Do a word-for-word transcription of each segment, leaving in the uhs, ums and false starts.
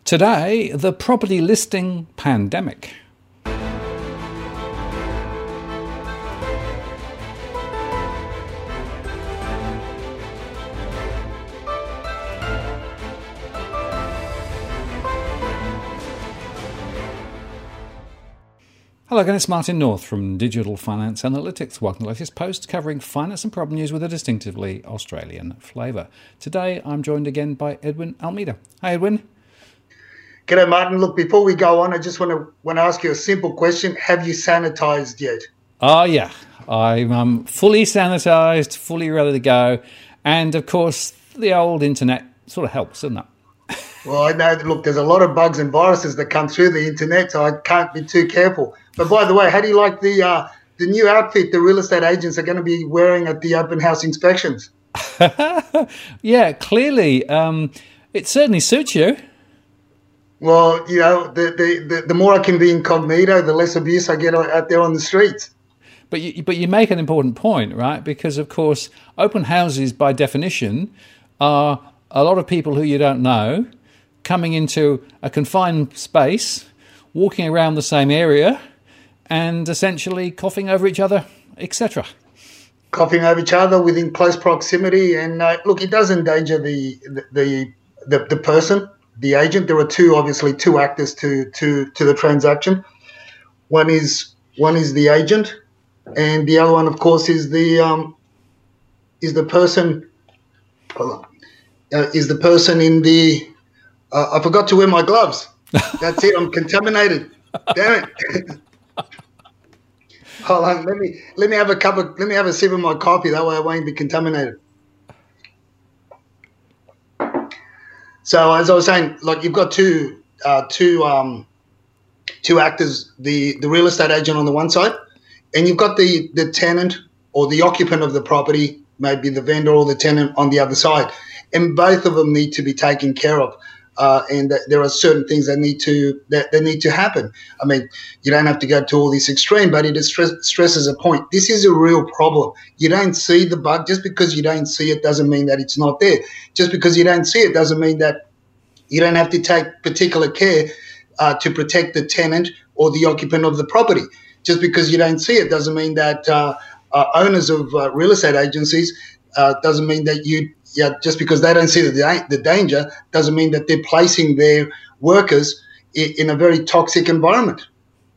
Today, the property listing pandemic. Hello again, it's Martin North from Digital Finance Analytics. Welcome to the latest post covering finance and property news with a distinctively Australian flavour. Today I'm joined again by Edwin Almeida. Hi Edwin. G'day Martin. Look, before we go on, I just want to want to ask you a simple question. Have you sanitised yet? Oh yeah, I'm um, fully sanitised, fully ready to go. And of course, the old internet sort of helps, doesn't it? Well, I know, look, there's a lot of bugs and viruses that come through the internet, so I can't be too careful. But by the way, how do you like the uh, the new outfit the real estate agents are going to be wearing at the open house inspections? Yeah, clearly. Um, it certainly suits you. Well, you know, the, the, the, the more I can be incognito, the less abuse I get out there on the streets. But you, but you make an important point, right? Because, of course, open houses, by definition, are a lot of people who you don't know coming into a confined space, walking around the same area, and essentially coughing over each other, et cetera. Coughing over each other within close proximity, and uh, look, it does endanger the the, the the person, the agent. There are two, obviously, two actors to to to the transaction. One is one is the agent, and the other one, of course, is the um is the person. Hold on, uh, is the person in the. Uh, I forgot to wear my gloves. That's it. I'm contaminated. Damn it. Hold on. Let me let me have a cup of let me have a sip of my coffee. That way I won't be contaminated. So as I was saying, like you've got two uh, two um, two actors, the, the real estate agent on the one side, and you've got the, the tenant or the occupant of the property, maybe the vendor or the tenant on the other side. And both of them need to be taken care of. Uh, and th- there are certain things that need to that, that need to happen. I mean, you don't have to go to all this extreme, but it stress, stresses a point. This is a real problem. You don't see the bug. Just because you don't see it doesn't mean that it's not there. Just because you don't see it doesn't mean that you don't have to take particular care uh, to protect the tenant or the occupant of the property. Just because you don't see it doesn't mean that uh, uh, owners of uh, real estate agencies uh, doesn't mean that you. Yeah, just because they don't see the, da- the danger doesn't mean that they're placing their workers in, in a very toxic environment.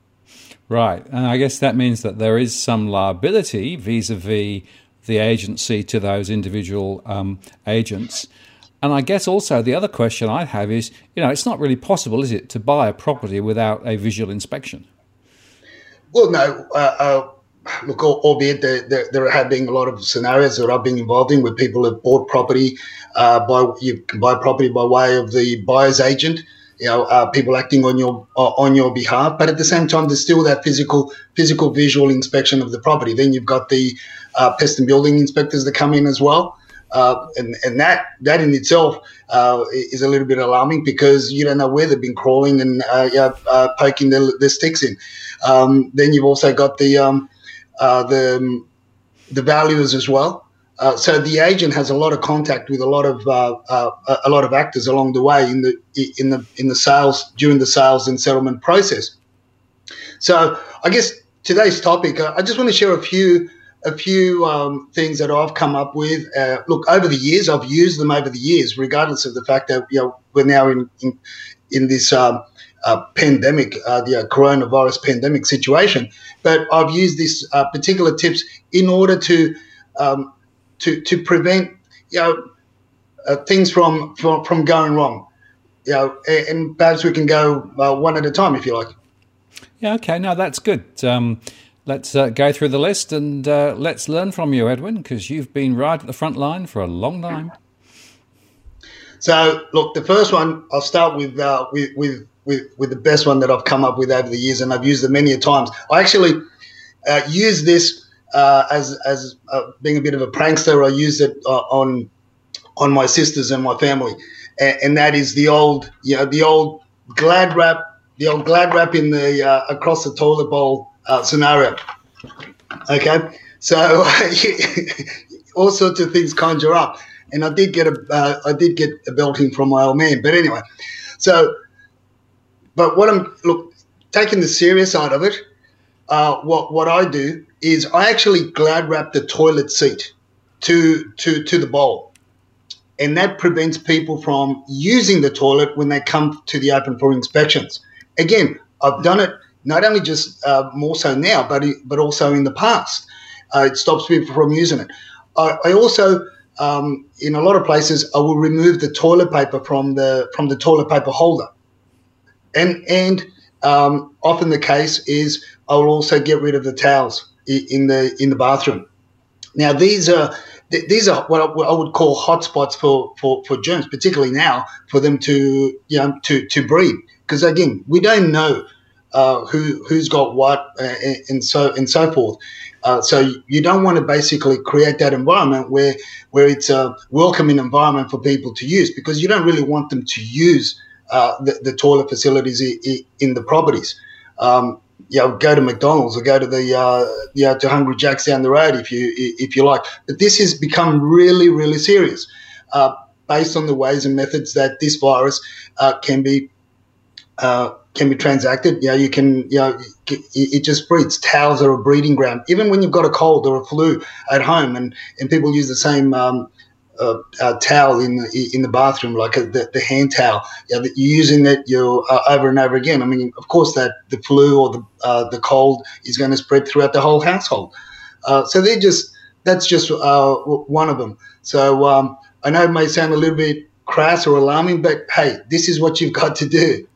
Right, and I guess that means that there is some liability vis-a-vis the agency to those individual um, agents. And I guess also the other question I have is, you know, it's not really possible, is it, to buy a property without a visual inspection? Well, no. Uh, uh, Look, albeit there, there, there have been a lot of scenarios that I've been involved in where people have bought property, uh, by you can buy property by way of the buyer's agent, you know, uh, people acting on your uh, on your behalf. But at the same time, there's still that physical physical visual inspection of the property. Then you've got the uh, pest and building inspectors that come in as well, uh, and and that that in itself uh, is a little bit alarming because you don't know where they've been crawling and uh, yeah, uh, poking their, their sticks in. Um, then you've also got the um, Uh, the the valuers as well. Uh, so the agent has a lot of contact with a lot of uh, uh, a lot of actors along the way in the in the in the sales during the sales and settlement process. So I guess today's topic, uh, I just want to share a few a few um, things that I've come up with. Uh, look, over the years, I've used them over the years, regardless of the fact that you know we're now in in, in this. Um, Uh, pandemic, uh, the uh, coronavirus pandemic situation, but I've used these uh, particular tips in order to um, to to prevent you know uh, things from, from from going wrong. You know, and, and perhaps we can go uh, one at a time if you like. Yeah, okay, no, that's good. Um, let's uh, go through the list and uh, let's learn from you, Edwin, because you've been right at the front line for a long time. So, look, the first one I'll start with uh, with with. With, with the best one that I've come up with over the years, and I've used it many a times. I actually uh, use this uh, as as uh, being a bit of a prankster. I use it uh, on on my sisters and my family, and, and that is the old, you know, the old glad wrap, the old glad wrap in the uh, across the toilet bowl uh, scenario. Okay, so all sorts of things conjure up, and I did get a uh, I did get a belting from my old man. But anyway, so but what I'm look taking the serious side of it. Uh, what what I do is I actually glad wrap the toilet seat to to to the bowl, and that prevents people from using the toilet when they come to the open for inspections. Again, I've done it not only just uh, more so now, but but also in the past. Uh, it stops people from using it. I, I also, um, in a lot of places, I will remove the toilet paper from the from the toilet paper holder, and and um, often the case is I will also get rid of the towels in the in the bathroom. Now these are these are what I would call hotspots for, for, for germs, particularly now for them to you know to, to breed. Because again, we don't know uh, who who's got what uh, and so and so forth. Uh, so you don't want to basically create that environment where where it's a welcoming environment for people to use, because you don't really want them to use uh, the, the toilet facilities in, in the properties. Um, you know, go to McDonald's or go to the uh, you know, to Hungry Jack's down the road if you if you like. But this has become really really serious, uh, based on the ways and methods that this virus uh, can be uh, can be transacted. You know, you can you know it, it just breeds. Towels are a breeding ground. Even when you've got a cold or a flu at home, and, and people use the same um, uh, uh, towel in the, in the bathroom, like a, the, the hand towel. You know, that you're using it you uh, over and over again. I mean, of course, that the flu or the uh, the cold is going to spread throughout the whole household. Uh, so they're just that's just uh, one of them. So um, I know it may sound a little bit crass or alarming, but hey, this is what you've got to do.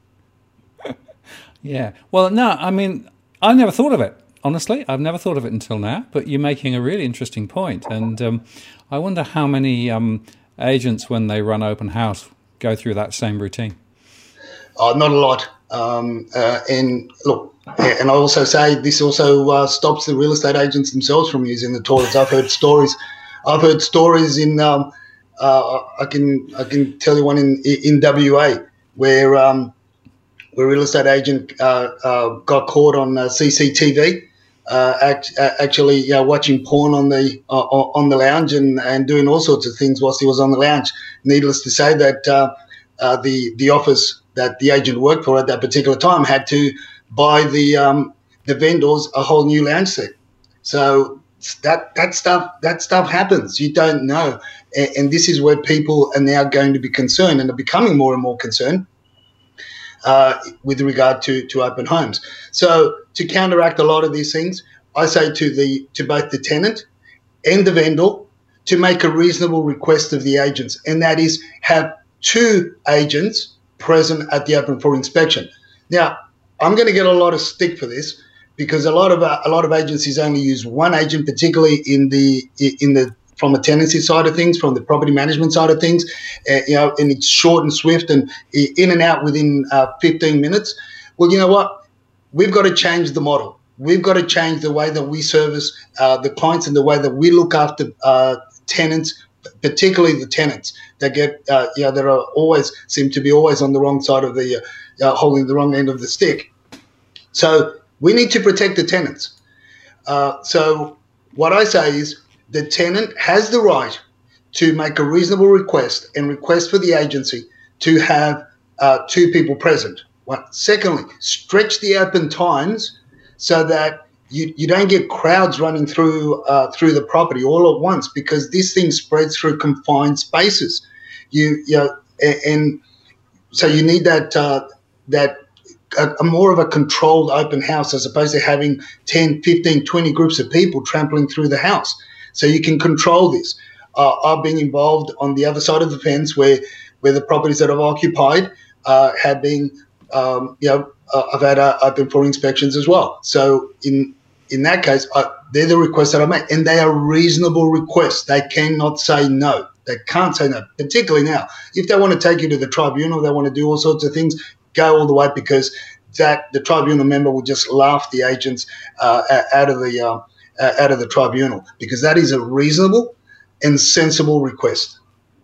Yeah. Well, no, I mean, I never thought of it. Honestly, I've never thought of it until now, but you're making a really interesting point. And um, I wonder how many um, agents, when they run open house, go through that same routine. Uh, not a lot. Um, uh, and look, and I also say this also uh, stops the real estate agents themselves from using the toilets. I've heard stories. I've heard stories in. Um, uh, I can I can tell you one in in W A where um, where a real estate agent uh, uh, got caught on uh, C C T V. Uh, act, uh, actually uh, watching porn on the uh, on the lounge and, and doing all sorts of things whilst he was on the lounge. Needless to say that uh, uh, the the office that the agent worked for at that particular time had to buy the um, the vendors a whole new lounge set. So that that stuff that stuff happens. You don't know, and, and this is where people are now going to be concerned and are becoming more and more concerned. Uh, with regard to, to open homes. So to counteract a lot of these things, I say to the to both the tenant and the vendor to make a reasonable request of the agents, and that is have two agents present at the open for inspection. Now, I'm going to get a lot of stick for this because a lot of uh, a lot of agencies only use one agent, particularly in the in the from a tenancy side of things, from the property management side of things, uh, you know, and it's short and swift and in and out within uh, fifteen minutes. Well, you know what? We've got to change the model. We've got to change the way that we service uh, the clients and the way that we look after uh, tenants, particularly the tenants that get, uh, you know, that are always seem to be always on the wrong side of the, uh, uh, holding the wrong end of the stick. So we need to protect the tenants. Uh, so what I say is, the tenant has the right to make a reasonable request and request for the agency to have uh, two people present. Well, secondly, stretch the open times so that you, you don't get crowds running through uh, through the property all at once, because this thing spreads through confined spaces. You, you know, and, and so you need that uh, that a, a more of a controlled open house as opposed to having ten, fifteen, twenty groups of people trampling through the house. So you can control this. Uh, I've been involved on the other side of the fence where, where the properties that I've occupied uh, have been, um, you know, uh, I've had uh, open for inspections as well. So in in that case, uh, they're the requests that I make, and they are reasonable requests. They cannot say no. They can't say no, particularly now. If they want to take you to the tribunal, they want to do all sorts of things, go all the way, because that the tribunal member will just laugh the agents uh, out of the uh, Uh, out of the tribunal, because that is a reasonable and sensible request.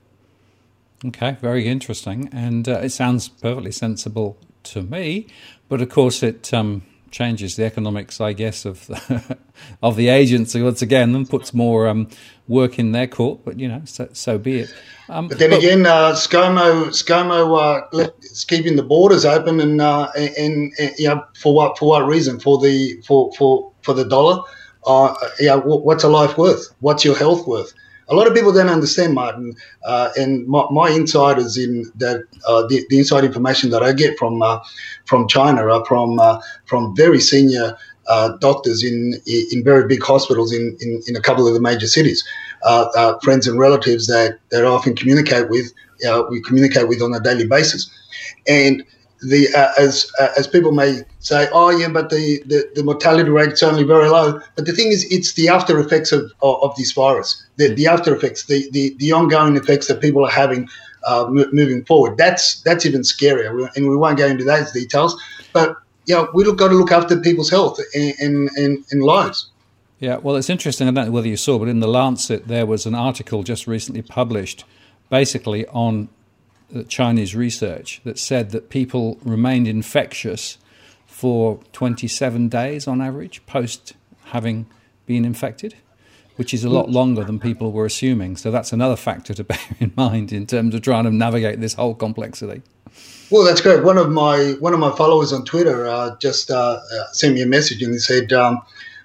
Okay, very interesting, and uh, it sounds perfectly sensible to me. But of course, it um, changes the economics, I guess, of the, of the agents once again, and puts more um, work in their court. But you know, so, so be it. Um, but then but, again, uh, ScoMo, ScoMo uh, is keeping the borders open, and, uh, and, and you know, for what for what reason? For the for for for the dollar. Uh, yeah, what's a life worth? What's your health worth? A lot of people don't understand, Martin, uh, and my, my insight is in that uh, the, the inside information that I get from uh, from China are from uh, from very senior uh, doctors in in very big hospitals in, in, in a couple of the major cities, uh, uh, friends and relatives that, that I often communicate with, uh, we communicate with on a daily basis. And the uh, as uh, as people may say, oh yeah, but the, the, the mortality rate is only very low. But the thing is, it's the after effects of, of, of this virus, the, the after effects, the, the, the ongoing effects that people are having uh, m- moving forward. That's that's even scarier, and we won't go into those details. But you know, we've got to look after people's health and and, and, and lives. Yeah, well, it's interesting. I don't know whether you saw, but in the Lancet there was an article just recently published, basically on Chinese research that said that people remained infectious for twenty-seven days on average post having been infected, which is a lot longer than people were assuming. So that's another factor to bear in mind in terms of trying to navigate this whole complexity. Well, that's great. One of my one of my followers on Twitter uh, just uh, sent me a message, and he said, um,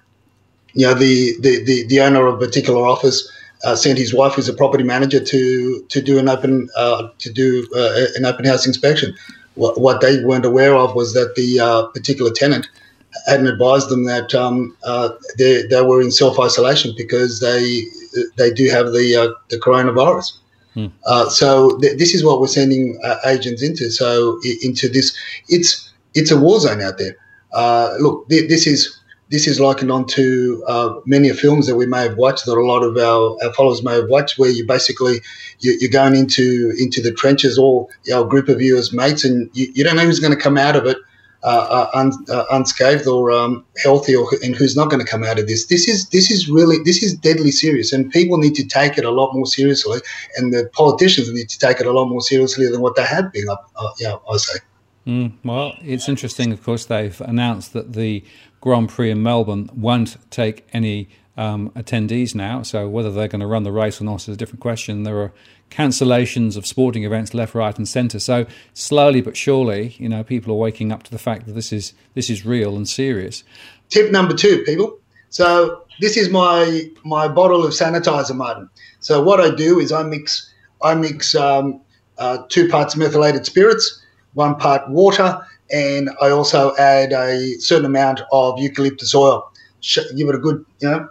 you know, the, the, the, the owner of a particular office Uh, sent his wife, who's a property manager, to to do an open uh, to do uh, an open house inspection. What, what they weren't aware of was that the uh, particular tenant hadn't advised them that um, uh, they they were in self isolation because they they do have the uh, the coronavirus. Hmm. Uh, so th- this is what we're sending uh, agents into. So into this, it's it's a war zone out there. Uh, look, th- this is. This is likened on to uh, many films that we may have watched, that a lot of our, our followers may have watched, where you basically you, you're going into into the trenches, all you know, a group of you as mates, and you, you don't know who's going to come out of it uh, uh, un, uh, unscathed or um, healthy, or and who's not going to come out of this. This is this is really this is deadly serious, and people need to take it a lot more seriously, and the politicians need to take it a lot more seriously than what they have been. Up, uh, yeah, I say. Mm, well, it's interesting. Of course, they've announced that the Grand Prix in Melbourne won't take any um, attendees now. So whether they're going to run the race or not is a different question. There are cancellations of sporting events left, right, and centre. So slowly but surely, you know, people are waking up to the fact that this is this is real and serious. Tip number two, people. So this is my my bottle of sanitizer, Martin. So what I do is I mix I mix um, uh, two parts methylated spirits, one part water, and I also add a certain amount of eucalyptus oil. Sh- give it a good, you know,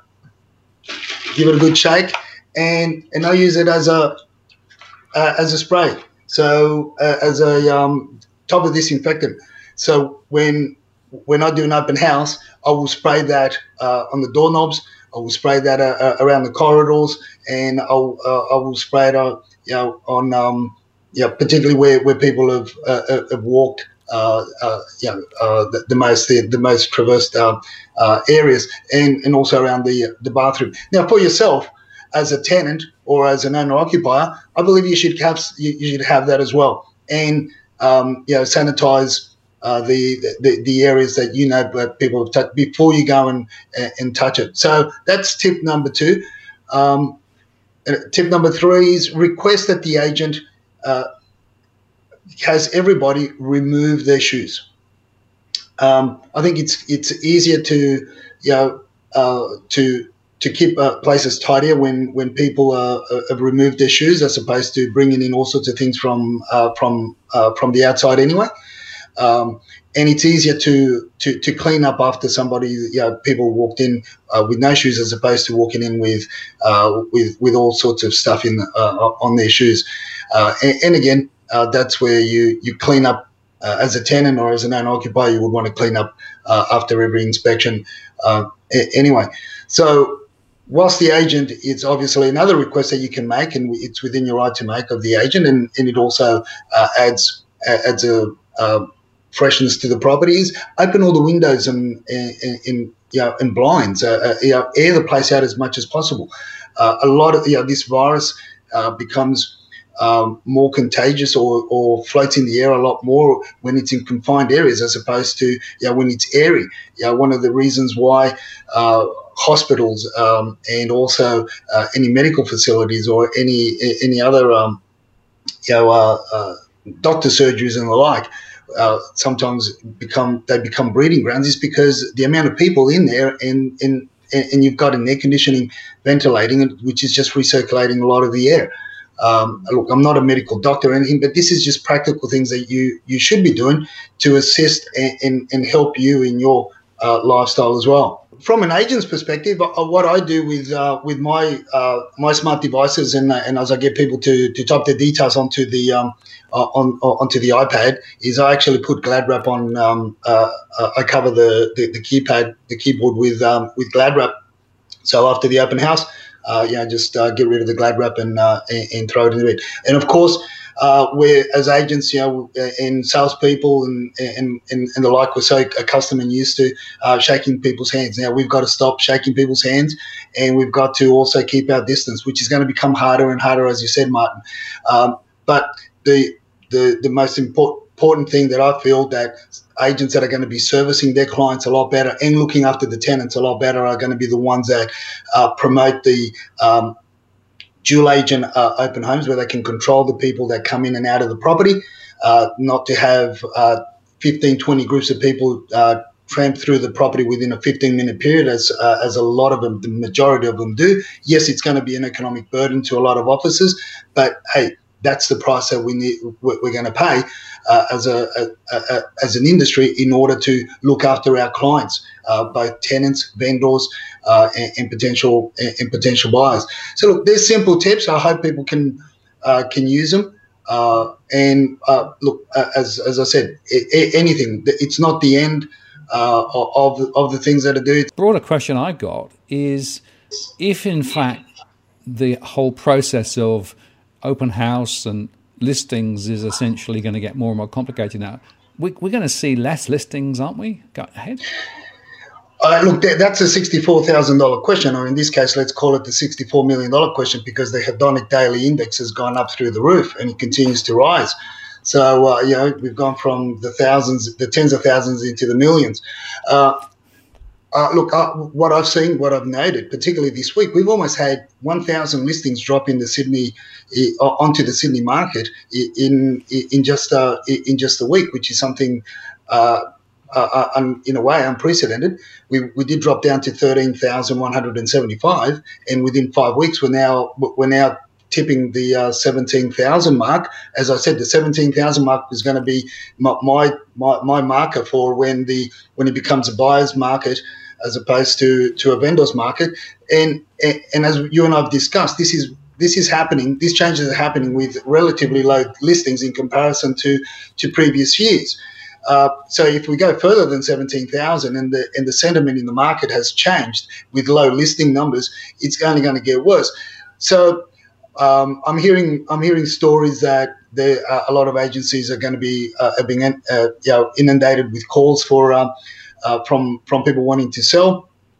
give it a good shake, and and I use it as a uh, as a spray. So uh, as a um, type of disinfectant. So when when I do an open house, I will spray that uh, on the doorknobs. I will spray that uh, uh, around the corridors, and I'll uh, I will spray it on, you know, on um, yeah, particularly where, where people have uh, have walked. Uh, uh, you know, uh, the, the most the, the most traversed uh, uh, areas, and, and also around the the bathroom. Now, for yourself, as a tenant or as an owner occupier, I believe you should have you, you should have that as well, and um, you know, sanitize uh, the, the the areas that you know that people have touched before you go and and touch it. So that's tip number two. Um, tip number three is request that the agent Uh, has everybody remove their shoes. Um, I think it's it's easier to you know uh, to to keep uh, places tidier when when people uh, have removed their shoes, as opposed to bringing in all sorts of things from uh, from uh, from the outside anyway. Um, and it's easier to, to, to clean up after somebody, you know, people walked in uh, with no shoes, as opposed to walking in with uh, with with all sorts of stuff in uh, on their shoes. Uh, and, and again, uh, that's where you you clean up uh, as a tenant or as an owner occupier. You would want to clean up uh, after every inspection. Uh, anyway, so whilst the agent, it's obviously another request that you can make, and it's within your right to make of the agent, and, and it also uh, adds adds a uh, freshness to the properties. Open all the windows and, and, and you know, and blinds. Uh, uh, you know, air the place out as much as possible. Uh, a lot of you know, this virus uh, becomes um, more contagious or, or floats in the air a lot more when it's in confined areas as opposed to, you know, when it's airy. You know, one of the reasons why uh, hospitals um, and also uh, any medical facilities or any any other um, you know uh, uh, doctor surgeries and the like uh, sometimes become they become breeding grounds is because the amount of people in there and and and you've got an air conditioning ventilating, which is just recirculating a lot of the air. Um, look, I'm not a medical doctor or anything, but this is just practical things that you, you should be doing to assist and, and, and help you in your uh, lifestyle as well. From an agent's perspective, uh, what I do with uh, with my uh, my smart devices, and uh, and as I get people to, to type their details onto the um, uh, on onto the iPad, is I actually put Glad Wrap on. Um, uh, uh, I cover the, the, the keypad, the keyboard with um, with Glad Wrap. So after the open house, uh, you know, just uh, get rid of the Glad Wrap and, uh, and and throw it into it. And of course, uh, we're as agents, you know, and salespeople and and, and and the like, we're so accustomed and used to uh, shaking people's hands. Now we've got to stop shaking people's hands, and we've got to also keep our distance, which is going to become harder and harder, as you said, Martin. Um, but the the the most important important thing that I feel that agents that are going to be servicing their clients a lot better and looking after the tenants a lot better are going to be the ones that uh, promote the um, dual agent uh, open homes, where they can control the people that come in and out of the property, uh, not to have uh, fifteen, twenty groups of people uh, tramp through the property within a fifteen minute period, as uh, as a lot of them, the majority of them do. Yes, it's going to be an economic burden to a lot of offices, but hey, that's the price that we need, we're going to pay uh, as a, a, a as an industry in order to look after our clients, uh, both tenants, vendors, uh, and, and potential and, and potential buyers. So look, there's simple tips. I hope people can uh, can use them. Uh, and uh, look, uh, as as I said, I- anything. It's not the end uh, of of the things that are due. The broader question I got is, if in fact the whole process of open house and listings is essentially going to get more and more complicated now, we, we're going to see less listings, aren't we? Go ahead. Uh, look, that, that's a sixty-four thousand dollars question, or in this case, let's call it the sixty-four million dollars question, because the hedonic daily index has gone up through the roof and it continues to rise. So, uh, you know, we've gone from the thousands, the tens of thousands into the millions. Uh, Uh, look, uh, what I've seen, what I've noted, particularly this week, we've almost had one thousand listings drop in the Sydney uh, onto the Sydney market in in, in just uh, in just a week, which is something uh, uh, un, in a way unprecedented. We we did drop down to thirteen thousand one hundred seventy-five, and within five weeks, we're now we're now tipping the uh, seventeen thousand mark. As I said, the seventeen thousand mark is going to be my, my my my marker for when the when it becomes a buyer's market as opposed to, to a vendor's market. And, and and as you and I have discussed, this is this is happening, these changes are happening with relatively low listings in comparison to, to previous years. Uh, so if we go further than seventeen thousand and the and the sentiment in the market has changed with low listing numbers, it's only going to get worse. So um, I'm hearing I'm hearing stories that there uh, a lot of agencies are going to be uh, are being uh, you know, inundated with calls for um, Uh, from from people wanting to sell.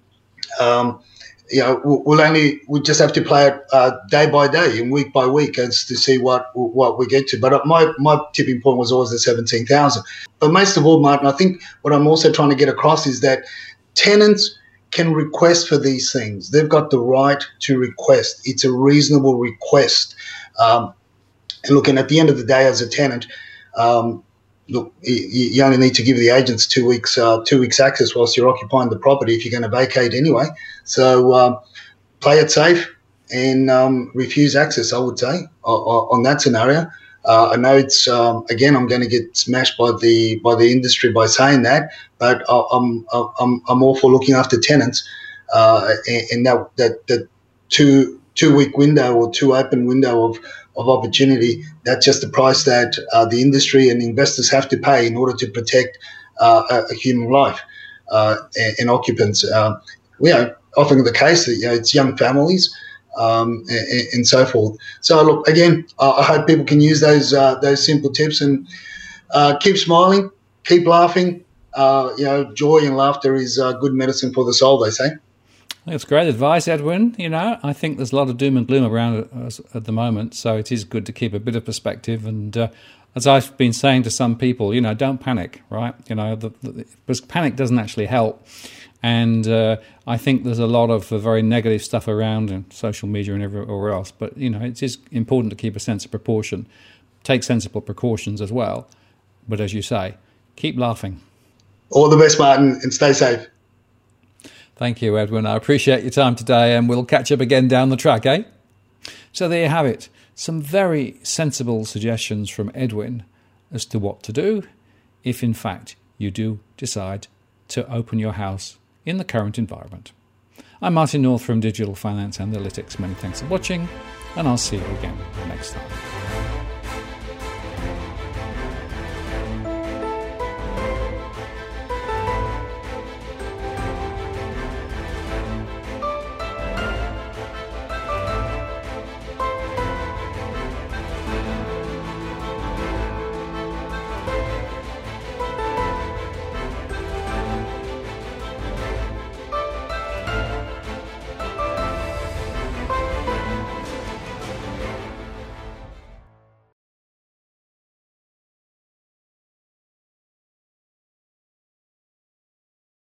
Um, you know, we'll only we just have to play it uh, day by day and week by week as to see what what we get to. But my my tipping point was always the seventeen thousand. But most of all, Martin, I think what I'm also trying to get across is that tenants can request for these things. They've got the right to request. It's a reasonable request. Um, and looking at the end of the day, as a tenant. Um, Look, you only need to give the agents two weeks, uh, two weeks access whilst you're occupying the property if you're going to vacate anyway. So um, play it safe and um, refuse access, I would say, on, on that scenario. Uh, I know it's um, again, I'm going to get smashed by the by the industry by saying that, but I'm I'm I'm all for looking after tenants, uh, and, and that that that two two week window or two open window of. of opportunity, that's just the price that uh, the industry and investors have to pay in order to protect uh, a, a human life uh, and, and occupants. Uh, you know, often the case that you know, it's young families um, and, and so forth. So look, again, uh, I hope people can use those uh, those simple tips and uh, keep smiling, keep laughing. Uh, you know, joy and laughter is uh, good medicine for the soul, they say. That's great advice, Edwin. You know, I think there's a lot of doom and gloom around us at the moment, so it is good to keep a bit of perspective. And uh, as I've been saying to some people, you know, don't panic, right? You know, the, the, because panic doesn't actually help. And uh, I think there's a lot of uh, very negative stuff around in social media and everywhere else. But, you know, it is important to keep a sense of proportion, take sensible precautions as well. But as you say, keep laughing. All the best, Martin, and stay safe. Thank you, Edwin. I appreciate your time today, and we'll catch up again down the track, eh? So there you have it. Some very sensible suggestions from Edwin as to what to do if, in fact, you do decide to open your house in the current environment. I'm Martin North from Digital Finance Analytics. Many thanks for watching, and I'll see you again next time.